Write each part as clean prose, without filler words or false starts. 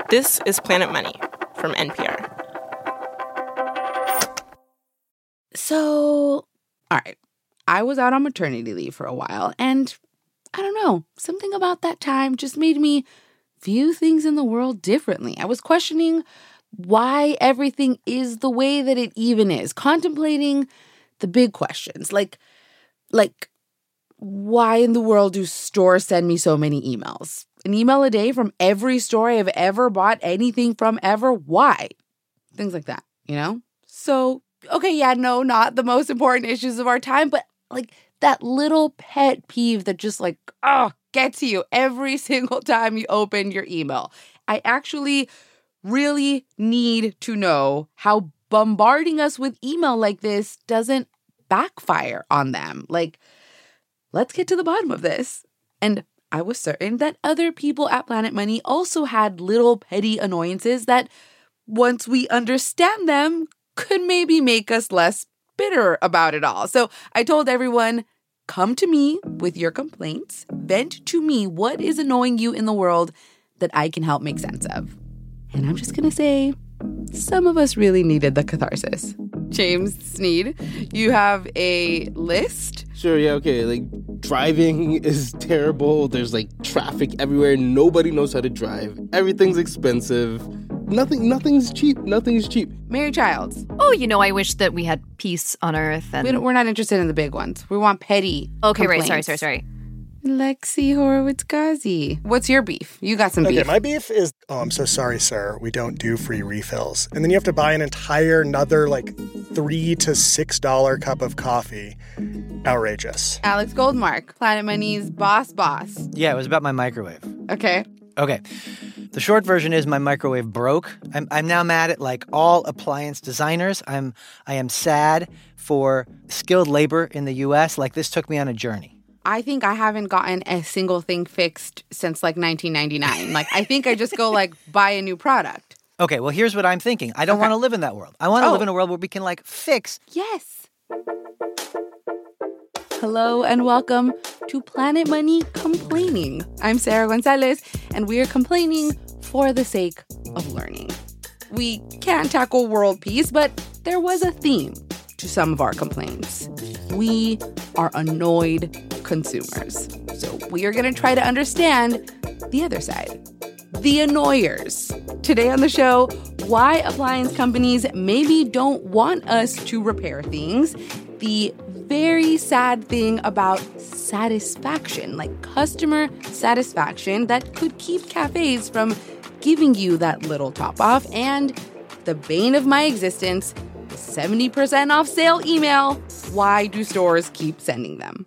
This is Planet Money from NPR. So, all right, I was out on maternity leave for a while, and I don't know, something about that time just made me view things in the world differently. I was questioning why everything is the way that it even is, contemplating the big questions, like why in the world do stores send me so many emails? An email a day from every store I've ever bought anything from ever? Why? Things like that, you know? So, okay, yeah, no, not the most important issues of our time, but like that little pet peeve that just gets you every single time you open your email. I actually really need to know how bombarding us with email like this doesn't backfire on them. Like, let's get to the bottom of this. And I was certain that other people at Planet Money also had little petty annoyances that, once we understand them, could maybe make us less bitter about it all. So I told everyone, come to me with your complaints. Vent to me what is annoying you in the world that I can help make sense of. And I'm just going to say, some of us really needed the catharsis. James Sneed, you have a list? Sure, yeah, okay. Like, driving is terrible. There's, traffic everywhere. Nobody knows how to drive. Everything's expensive. Nothing's cheap. Nothing's cheap. Mary Childs. Oh, I wish that we had peace on Earth. And We're not interested in the big ones. We want petty complaints. Right, sorry. Lexi Horowitz-Ghazi. What's your beef? You got some beef. Okay, my beef is, I'm so sorry, sir. We don't do free refills. And then you have to buy an entire another $3 to $6 cup of coffee. Outrageous. Alex Goldmark, Planet Money's boss. Yeah, it was about my microwave. Okay. The short version is my microwave broke. I'm now mad at all appliance designers. I am sad for skilled labor in the U.S. This took me on a journey. I think I haven't gotten a single thing fixed since 1999. I think I just go buy a new product. Okay, well, here's what I'm thinking. I don't want to live in that world. I want to live in a world where we can fix. Yes. Hello and welcome to Planet Money Complaining. I'm Sarah Gonzalez, and we are complaining for the sake of learning. We can't tackle world peace, but there was a theme to some of our complaints. We are annoyed consumers. So we are going to try to understand the other side, the annoyers. Today on the show, why appliance companies maybe don't want us to repair things, the very sad thing about satisfaction, customer satisfaction that could keep cafes from giving you that little top off, and the bane of my existence, 70% off sale email. Why do stores keep sending them?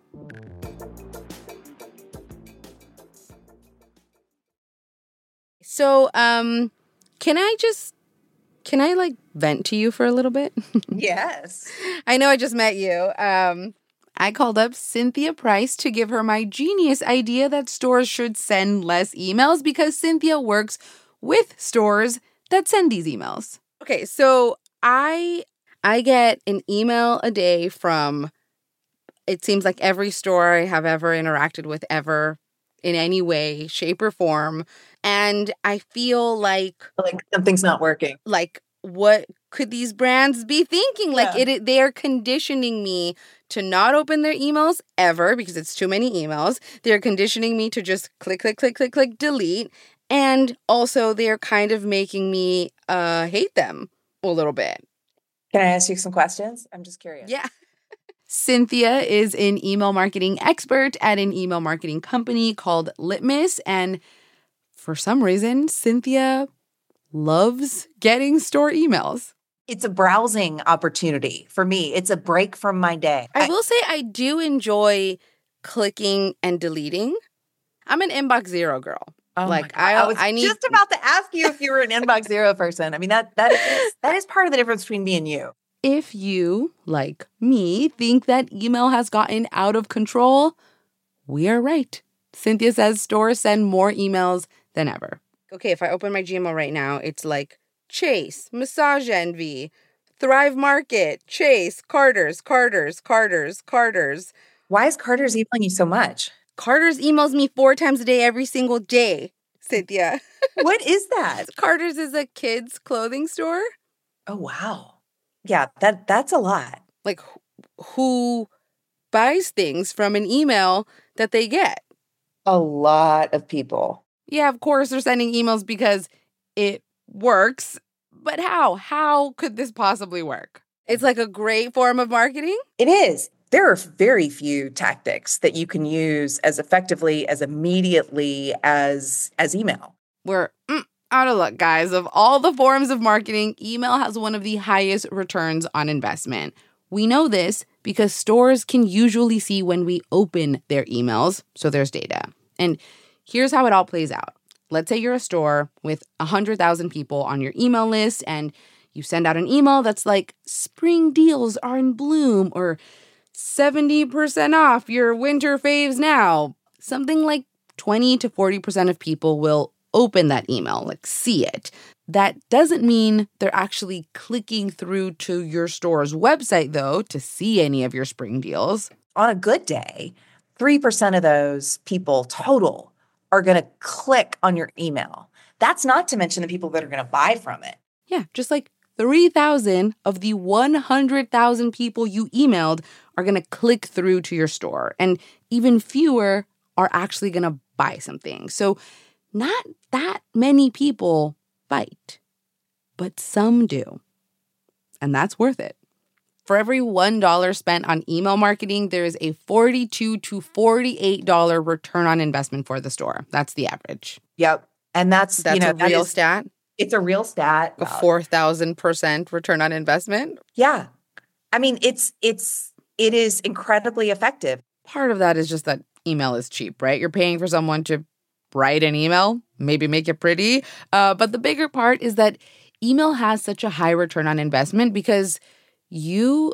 So, can I vent to you for a little bit? Yes. I know I just met you. I called up Cynthia Price to give her my genius idea that stores should send less emails because Cynthia works with stores that send these emails. Okay, so I get an email a day from, it seems like every store I have ever interacted with ever in any way, shape, or form. And I feel like something's not working. What could these brands be thinking? They are conditioning me to not open their emails ever because it's too many emails. They're conditioning me to just click, delete. And also they're kind of making me hate them a little bit. Can I ask you some questions? I'm just curious. Yeah. Cynthia is an email marketing expert at an email marketing company called Litmus. And for some reason, Cynthia loves getting store emails. It's a browsing opportunity for me. It's a break from my day. I will say I do enjoy clicking and deleting. I'm an inbox zero girl. Oh my God. I was just about to ask you if you were an inbox zero person. I mean, that is part of the difference between me and you. If you, like me, think that email has gotten out of control, we are right. Cynthia says stores send more emails than ever. Okay, if I open my Gmail right now, it's Chase, Massage Envy, Thrive Market, Chase, Carter's. Why is Carter's emailing you so much? Carter's emails me 4 times a day every single day. Cynthia. What is that? Carter's is a kids' clothing store. Oh, wow. Yeah, that's a lot. Like, who buys things from an email that they get? A lot of people. Yeah, of course they're sending emails because it works. But how? How could this possibly work? It's like a great form of marketing? It is. There are very few tactics that you can use as effectively, as immediately as email. We're out of luck, guys. Of all the forms of marketing, email has one of the highest returns on investment. We know this because stores can usually see when we open their emails, so there's data. And here's how it all plays out. Let's say you're a store with 100,000 people on your email list, and you send out an email that's like, spring deals are in bloom, or 70% off your winter faves now. Something like 20 to 40% of people will open that email, like see it. That doesn't mean they're actually clicking through to your store's website, though, to see any of your spring deals. On a good day, 3% of those people total are going to click on your email. That's not to mention the people that are going to buy from it. Yeah, just like 3,000 of the 100,000 people you emailed are going to click through to your store. And even fewer are actually going to buy something. So not that many people bite, but some do. And that's worth it. For every $1 spent on email marketing, there is a $42 to $48 return on investment for the store. That's the average. Yep. And that's a real stat? It's a real stat. A 4,000% return on investment? Yeah. I mean, it is incredibly effective. Part of that is just that email is cheap, right? You're paying for someone to write an email, maybe make it pretty. But the bigger part is that email has such a high return on investment because you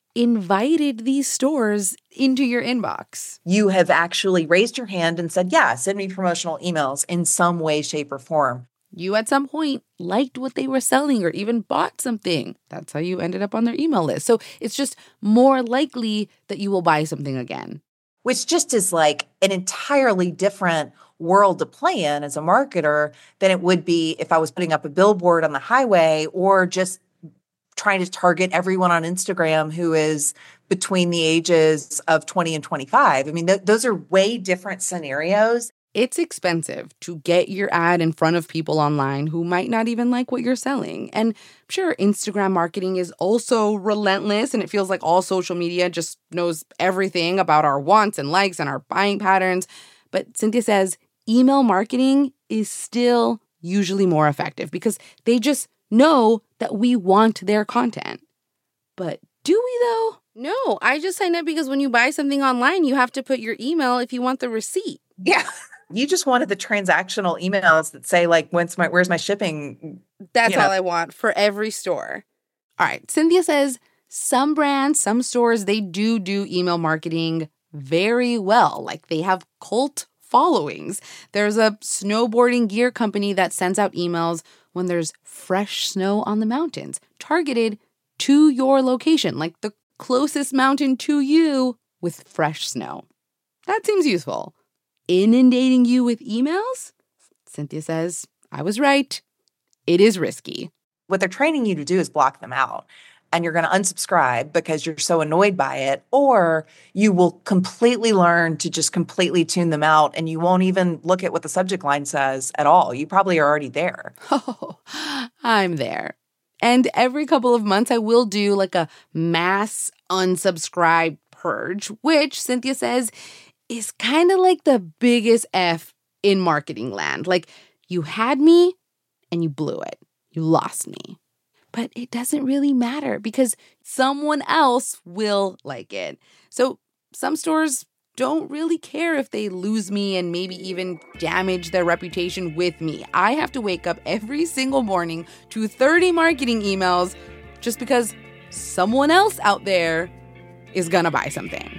invited these stores into your inbox. You have actually raised your hand and said, yeah, send me promotional emails in some way, shape, or form. You at some point liked what they were selling or even bought something. That's how you ended up on their email list. So it's just more likely that you will buy something again. Which just is like an entirely different world to play in as a marketer than it would be if I was putting up a billboard on the highway or just trying to target everyone on Instagram who is between the ages of 20 and 25. I mean, those are way different scenarios. It's expensive to get your ad in front of people online who might not even like what you're selling. And sure, Instagram marketing is also relentless, and it feels like all social media just knows everything about our wants and likes and our buying patterns. But Cynthia says email marketing is still usually more effective because they just know that we want their content. But do we though? No, I just signed up because when you buy something online, you have to put your email if you want the receipt. Yeah. You just wanted the transactional emails that say like, where's my shipping? That's all I want for every store. All right. Cynthia says some brands, some stores, they do email marketing very well. Like they have cult followings. There's a snowboarding gear company that sends out emails when there's fresh snow on the mountains, targeted to your location, like the closest mountain to you with fresh snow. That seems useful. Inundating you with emails? Cynthia says, I was right. It is risky. What they're training you to do is block them out. And you're going to unsubscribe because you're so annoyed by it, or you will completely learn to just completely tune them out and you won't even look at what the subject line says at all. You probably are already there. Oh, I'm there. And every couple of months, I will do like a mass unsubscribe purge, which Cynthia says is kind of like the biggest F in marketing land. Like you had me and you blew it. You lost me. But it doesn't really matter because someone else will like it. So some stores don't really care if they lose me and maybe even damage their reputation with me. I have to wake up every single morning to 30 marketing emails just because someone else out there is gonna buy something.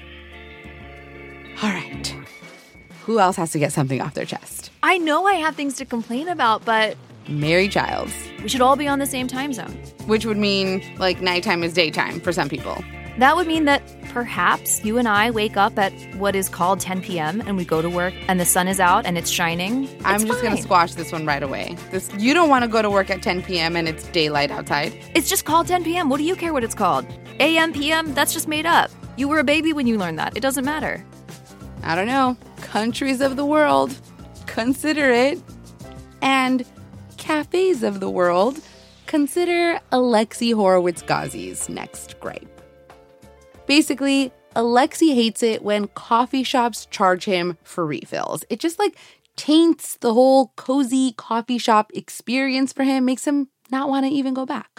All right. Who else has to get something off their chest? I know I have things to complain about, but Mary Childs. We should all be on the same time zone. Which would mean like nighttime is daytime for some people. That would mean that perhaps you and I wake up at what is called 10 p.m. and we go to work and the sun is out and it's shining. I'm just going to squash this one right away. You don't want to go to work at 10 p.m. and it's daylight outside. It's just called 10 p.m. What do you care what it's called? AM, PM, that's just made up. You were a baby when you learned that. It doesn't matter. I don't know. Countries of the world, consider it. And cafes of the world, consider Alexi Horowitz-Ghazi's next gripe. Basically, Alexi hates it when coffee shops charge him for refills. It just taints the whole cozy coffee shop experience for him, makes him not want to even go back.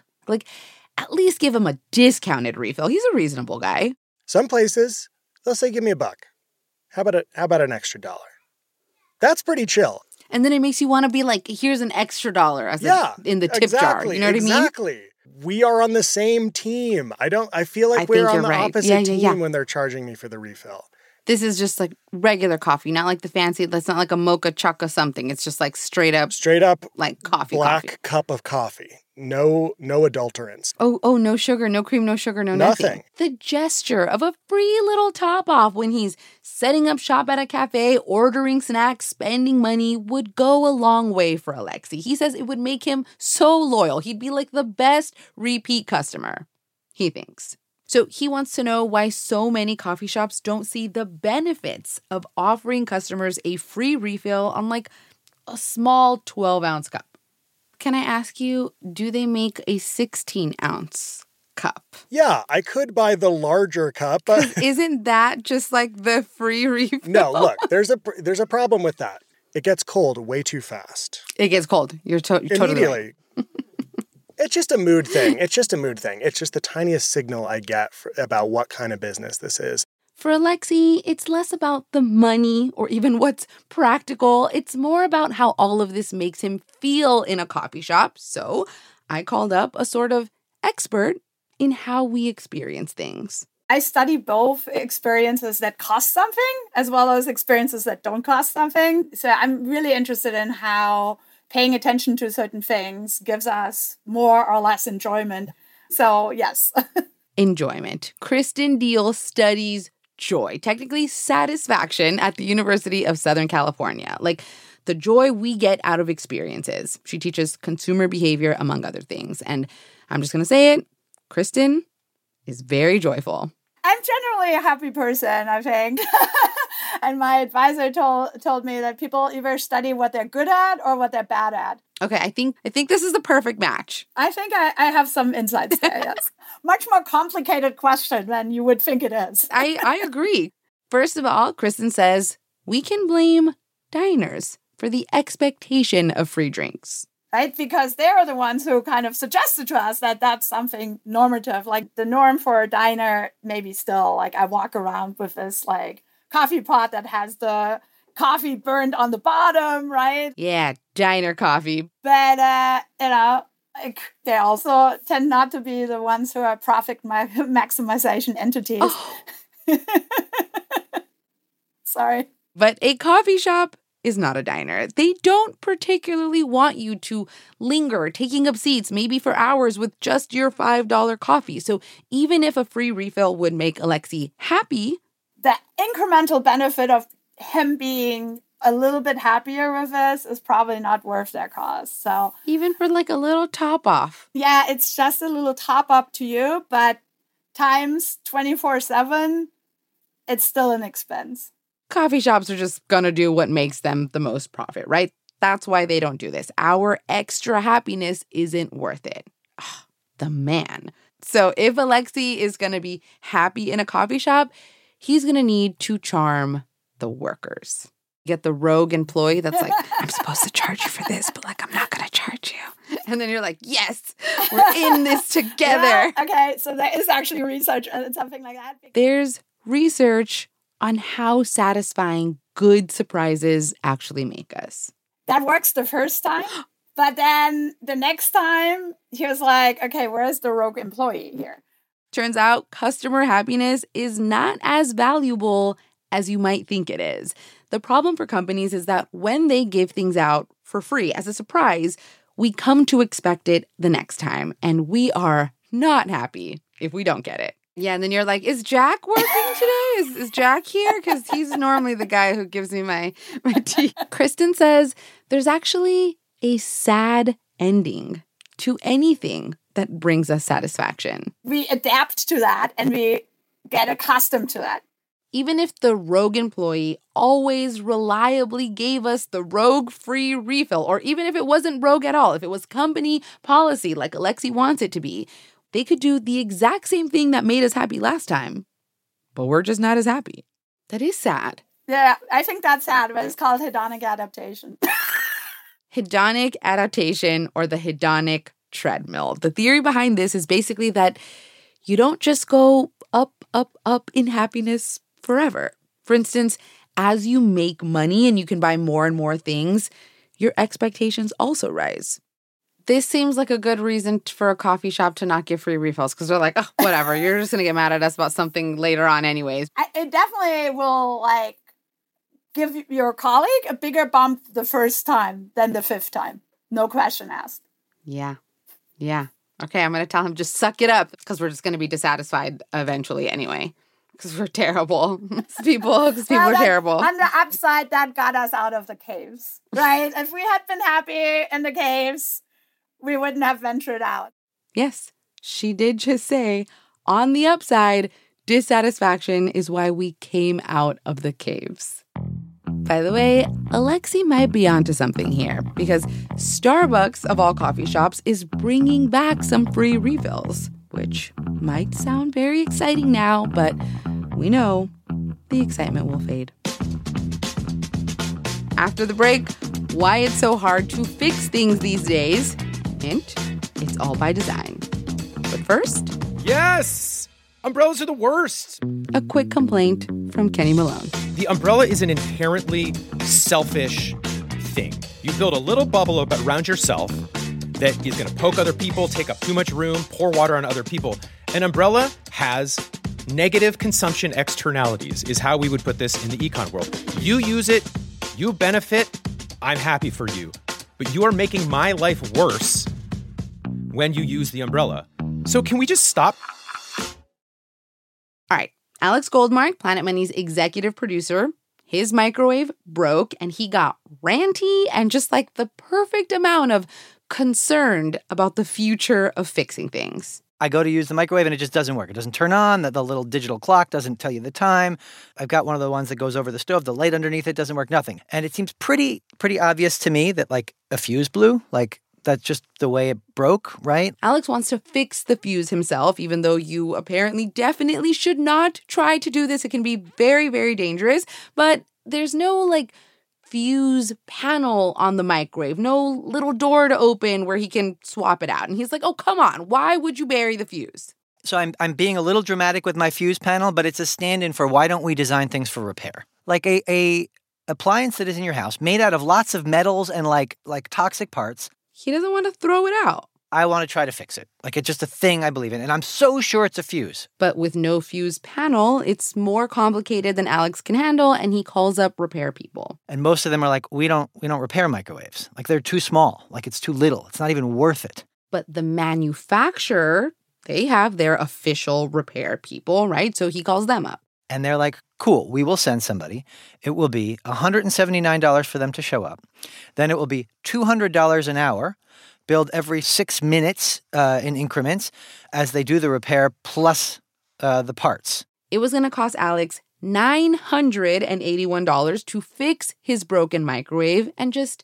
At least give him a discounted refill. He's a reasonable guy. Some places, they'll say, give me $1. How about an extra $1? That's pretty chill. And then it makes you want to be like, here's an extra $1 in the tip jar. You know what I mean? Exactly. We are on the same team. I feel like we're on the opposite team when they're charging me for the refill. This is just regular coffee, not like the fancy, that's not like a mocha chocolate something. It's just straight up coffee. Black cup of coffee. No adulterants. Oh, no sugar, no cream, no sugar, no nothing. The gesture of a free little top off when he's setting up shop at a cafe, ordering snacks, spending money would go a long way for Alexi. He says it would make him so loyal. He'd be the best repeat customer, he thinks. So he wants to know why so many coffee shops don't see the benefits of offering customers a free refill on a small 12-ounce cup. Can I ask you, do they make a 16-ounce cup? Yeah, I could buy the larger cup. Isn't that just the free refill? No, look, there's a problem with that. It gets cold way too fast. It gets cold. You're totally immediately. Right. It's just a mood thing. It's just the tiniest signal I get about what kind of business this is. For Alexi, it's less about the money or even what's practical. It's more about how all of this makes him feel in a coffee shop. So I called up a sort of expert in how we experience things. I study both experiences that cost something as well as experiences that don't cost something. So I'm really interested in how paying attention to certain things gives us more or less enjoyment. So, yes. Enjoyment. Kristen Deal studies joy, technically satisfaction, at the University of Southern California. The joy we get out of experiences. She teaches consumer behavior, among other things. And I'm just going to say it, Kristen is very joyful. I'm generally a happy person, I think. And my advisor told me that people either study what they're good at or what they're bad at. Okay, I think this is the perfect match. I think I have some insights there, yes. Much more complicated question than you would think it is. I agree. First of all, Kristen says we can blame diners for the expectation of free drinks. Right? Because they're the ones who kind of suggested to us that that's something normative. The norm for a diner, maybe still, I walk around with this, coffee pot that has the coffee burned on the bottom, right? Yeah, diner coffee. But, they also tend not to be the ones who are profit maximization entities. Oh. Sorry. But a coffee shop is not a diner. They don't particularly want you to linger, taking up seats, maybe for hours with just your $5 coffee. So even if a free refill would make Alexi happy, the incremental benefit of him being a little bit happier with this is probably not worth their cost. So even for a little top off. Yeah, it's just a little top up to you, but times 24/7, it's still an expense. Coffee shops are just gonna do what makes them the most profit, right? That's why they don't do this. Our extra happiness isn't worth it. Oh, the man. So if Alexi is gonna be happy in a coffee shop, he's gonna need to charm the workers. Get the rogue employee that's I'm supposed to charge you for this, but I'm not gonna charge you. And then you're yes, we're in this together. Yeah, okay, so there is actually research on something like that. There's research on how satisfying good surprises actually make us. That works the first time, but then the next time he was okay, where's the rogue employee here? Turns out customer happiness is not as valuable as you might think it is. The problem for companies is that when they give things out for free as a surprise, we come to expect it the next time, and we are not happy if we don't get it. Yeah, and then you're like, is Jack working today? Is Jack here? Because he's normally the guy who gives me my tea. Kristen says there's actually a sad ending to anything that brings us satisfaction. We adapt to that and we get accustomed to that. Even if the rogue employee always reliably gave us the rogue-free refill, or even if it wasn't rogue at all, if it was company policy like Alexi wants it to be, they could do the exact same thing that made us happy last time, but we're just not as happy. That is sad. Yeah, I think that's sad, but it's called hedonic adaptation. Hedonic adaptation, or the hedonic treadmill. The theory behind this is basically that you don't just go up, up, up in happiness forever. For instance, as you make money and you can buy more and more things, your expectations also rise. This seems like a good reason for a coffee shop to not give free refills because they're like, oh, whatever, you're just going to get mad at us about something later on anyways. It definitely will, like, give your colleague a bigger bump the first time than the fifth time. No question asked. Yeah. Okay, I'm going to tell him just suck it up because we're just going to be dissatisfied eventually anyway. Because we're terrible. People are terrible. On the upside, that got us out of the caves, right? If we had been happy in the caves, we wouldn't have ventured out. Yes, she did just say, on the upside, dissatisfaction is why we came out of the caves. By the way, Alexi might be onto something here because Starbucks, of all coffee shops, is bringing back some free refills, which might sound very exciting now, but we know the excitement will fade. After the break, why it's so hard to fix things these days. Hint, it's all by design. But first... Yes! Umbrellas are the worst! A quick complaint from Kenny Malone. The umbrella is an inherently selfish thing. You build a little bubble around yourself that is going to poke other people, take up too much room, pour water on other people. An umbrella has negative consumption externalities, is how we would put this in the econ world. You use it, you benefit, I'm happy for you. But you are making my life worse when you use the umbrella. So can we just stop? All right. Alex Goldmark, Planet Money's executive producer, his microwave broke and he got ranty and just like the perfect amount of concerned about the future of fixing things. I go to use the microwave and it just doesn't work. It doesn't turn on. The little digital clock doesn't tell you the time. I've got one of the ones that goes over the stove. The light underneath it doesn't work. Nothing. And it seems pretty obvious to me that like a fuse blew. Like that's just the way it broke, right? Alex wants to fix the fuse himself, even though you apparently definitely should not try to do this. It can be very, very dangerous. But there's no like fuse panel on the microwave, no little door to open where he can swap it out. And he's like, oh, come on. Why would you bury the fuse? So I'm being a little dramatic with my fuse panel, but it's a stand-in for why don't we design things for repair? Like a appliance that is in your house made out of lots of metals and like toxic parts. He doesn't want to throw it out. I want to try to fix it. Like, it's just a thing I believe in. And I'm so sure it's a fuse. But with no fuse panel, it's more complicated than Alex can handle, and he calls up repair people. And most of them are like, we don't repair microwaves. Like, they're too small. Like, it's too little. It's not even worth it. But the manufacturer, they have their official repair people, right? So he calls them up. And they're like, cool, we will send somebody. It will be $179 for them to show up. Then it will be $200 an hour, billed every 6 minutes in increments as they do the repair plus the parts. It was going to cost Alex $981 to fix his broken microwave and just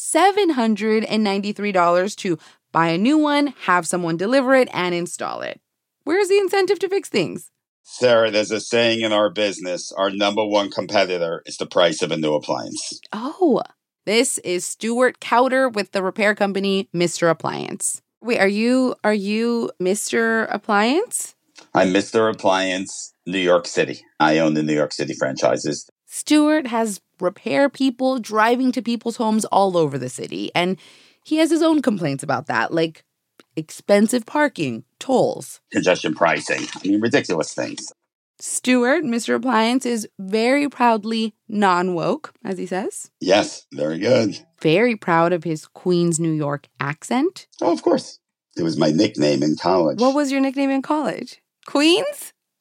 $793 to buy a new one, have someone deliver it, and install it. Where's the incentive to fix things? Sarah, there's a saying in our business, our number one competitor is the price of a new appliance. Oh, this is Stuart Cowder with the repair company Mr. Appliance. Wait, are you Mr. Appliance? I'm Mr. Appliance, New York City. I own the New York City franchises. Stuart has repair people driving to people's homes all over the city, and he has his own complaints about that, like expensive parking, tolls, congestion pricing. I mean, ridiculous things. Stuart, Mr. Appliance, is very proudly non-woke, as he says. Yes, very good. Very proud of his Queens, New York accent. Oh, of course. It was my nickname in college. What was your nickname in college? Queens?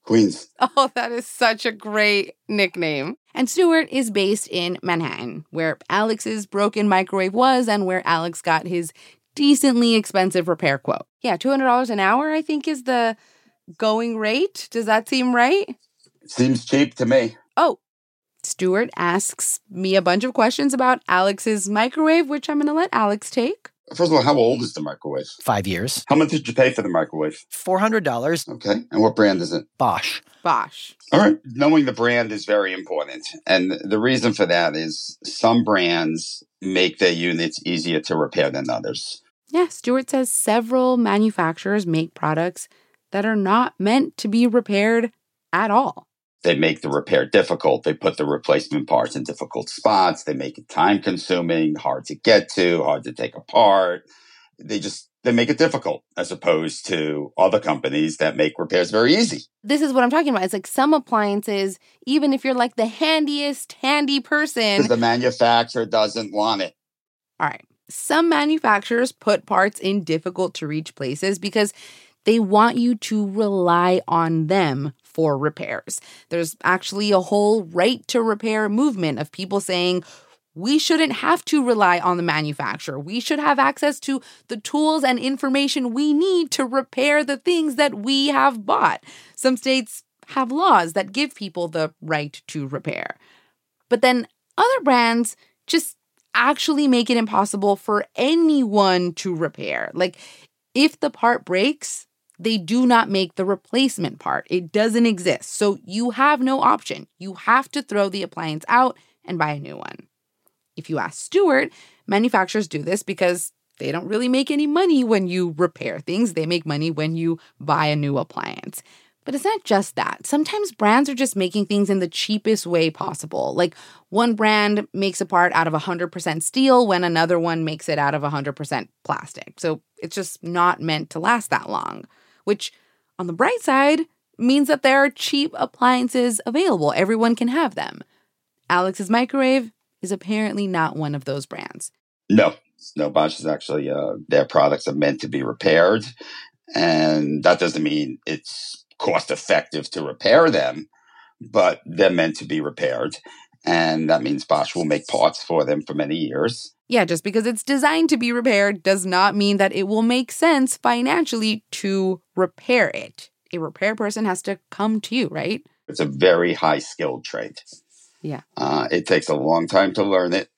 Queens. Oh, that is such a great nickname. And Stuart is based in Manhattan, where Alex's broken microwave was and where Alex got his decently expensive repair quote. Yeah, $200 an hour, I think, is the going rate. Does that seem right? Seems cheap to me. Oh, Stuart asks me a bunch of questions about Alex's microwave, which I'm going to let Alex take. First of all, how old is the microwave? 5 years. How much did you pay for the microwave? $400. Okay. And what brand is it? Bosch. Bosch. All right. Knowing the brand is very important. And the reason for that is some brands make their units easier to repair than others. Yeah, Stuart says several manufacturers make products that are not meant to be repaired at all. They make the repair difficult. They put the replacement parts in difficult spots. They make it time-consuming, hard to get to, hard to take apart. They make it difficult as opposed to other companies that make repairs very easy. This is what I'm talking about. It's like some appliances, even if you're like the handy person. The manufacturer doesn't want it. All right. Some manufacturers put parts in difficult to reach places because they want you to rely on them for repairs. There's actually a whole right to repair movement of people saying, we shouldn't have to rely on the manufacturer. We should have access to the tools and information we need to repair the things that we have bought. Some states have laws that give people the right to repair. But then other brands just actually make it impossible for anyone to repair. Like, if the part breaks, they do not make the replacement part. It doesn't exist. So you have no option. You have to throw the appliance out and buy a new one. If you ask Stuart, manufacturers do this because they don't really make any money when you repair things. They make money when you buy a new appliance. But it's not just that. Sometimes brands are just making things in the cheapest way possible. Like one brand makes a part out of 100% steel when another one makes it out of 100% plastic. So it's just not meant to last that long, which on the bright side means that there are cheap appliances available. Everyone can have them. Alex's microwave is apparently not one of those brands. No, Bosch is actually, their products are meant to be repaired. And that doesn't mean it's cost effective to repair them, but they're meant to be repaired. And that means Bosch will make parts for them for many years. Yeah, just because it's designed to be repaired does not mean that it will make sense financially to repair it. A repair person has to come to you, right? It's a very high skilled trade. Yeah. It takes a long time to learn it.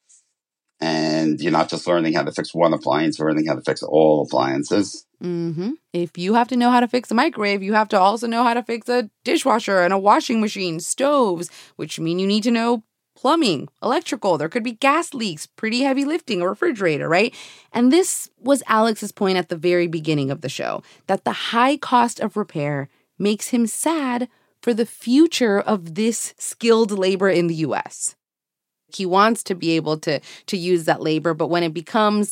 And you're not just learning how to fix one appliance, you're learning how to fix all appliances. Mm-hmm. If you have to know how to fix a microwave, you have to also know how to fix a dishwasher and a washing machine, stoves, which mean you need to know plumbing, electrical. There could be gas leaks, pretty heavy lifting, a refrigerator, right? And this was Alex's point at the very beginning of the show, that the high cost of repair makes him sad for the future of this skilled labor in the U.S. He wants to be able to use that labor, but when it becomes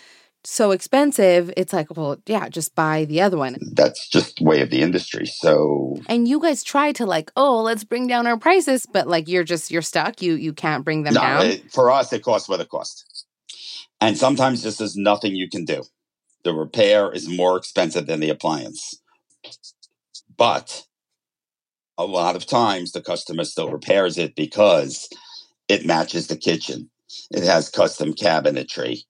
so expensive, it's like, well, yeah, just buy the other one. That's just the way of the industry. So, and you guys try to like, oh, let's bring down our prices, but like you're stuck. You can't bring them down. For us, it costs what it costs. And sometimes just there's nothing you can do. The repair is more expensive than the appliance. But a lot of times the customer still repairs it because it matches the kitchen. It has custom cabinetry.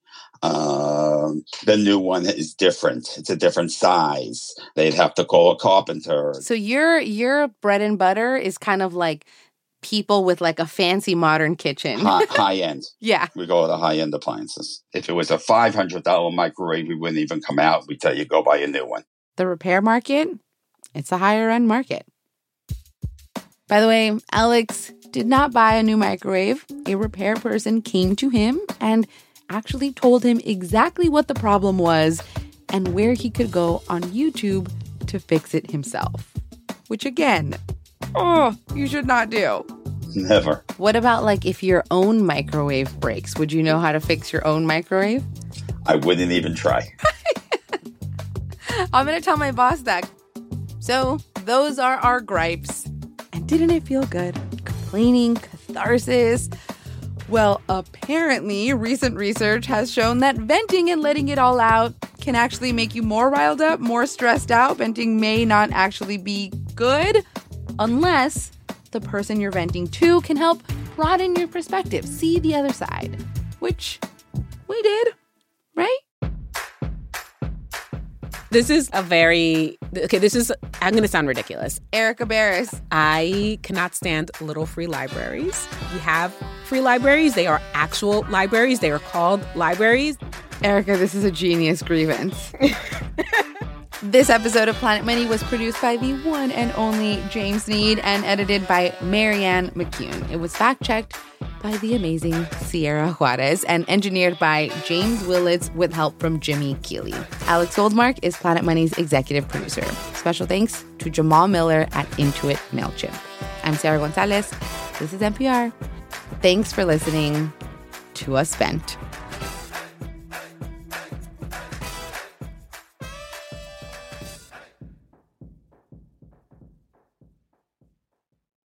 The new one is different. It's a different size. They'd have to call a carpenter. So your bread and butter is kind of like people with like a fancy modern kitchen. High end. Yeah. We go with the high end appliances. If it was a $500 microwave, we wouldn't even come out. We tell you, go buy a new one. The repair market, it's a higher end market. By the way, Alex did not buy a new microwave. A repair person came to him and actually told him exactly what the problem was and where he could go on YouTube to fix it himself. Which again, you should not do. Never. What about like if your own microwave breaks? Would you know how to fix your own microwave? I wouldn't even try. I'm going to tell my boss that. So those are our gripes. And didn't it feel good? Complaining, catharsis. Well, apparently, recent research has shown that venting and letting it all out can actually make you more riled up, more stressed out. Venting may not actually be good. unless the person you're venting to can help broaden your perspective, see the other side, which we did, right? This is I'm going to sound ridiculous. Erica Barris. I cannot stand little free libraries. We have free libraries. They are actual libraries. They are called libraries. Erica, this is a genius grievance. This episode of Planet Money was produced by the one and only James Need and edited by Marianne McCune. It was fact-checked by the amazing Sierra Juarez and engineered by James Willits with help from Jimmy Keeley. Alex Goldmark is Planet Money's executive producer. Special thanks to Jamal Miller at Intuit MailChimp. I'm Sarah Gonzalez. This is NPR. Thanks for listening to us vent.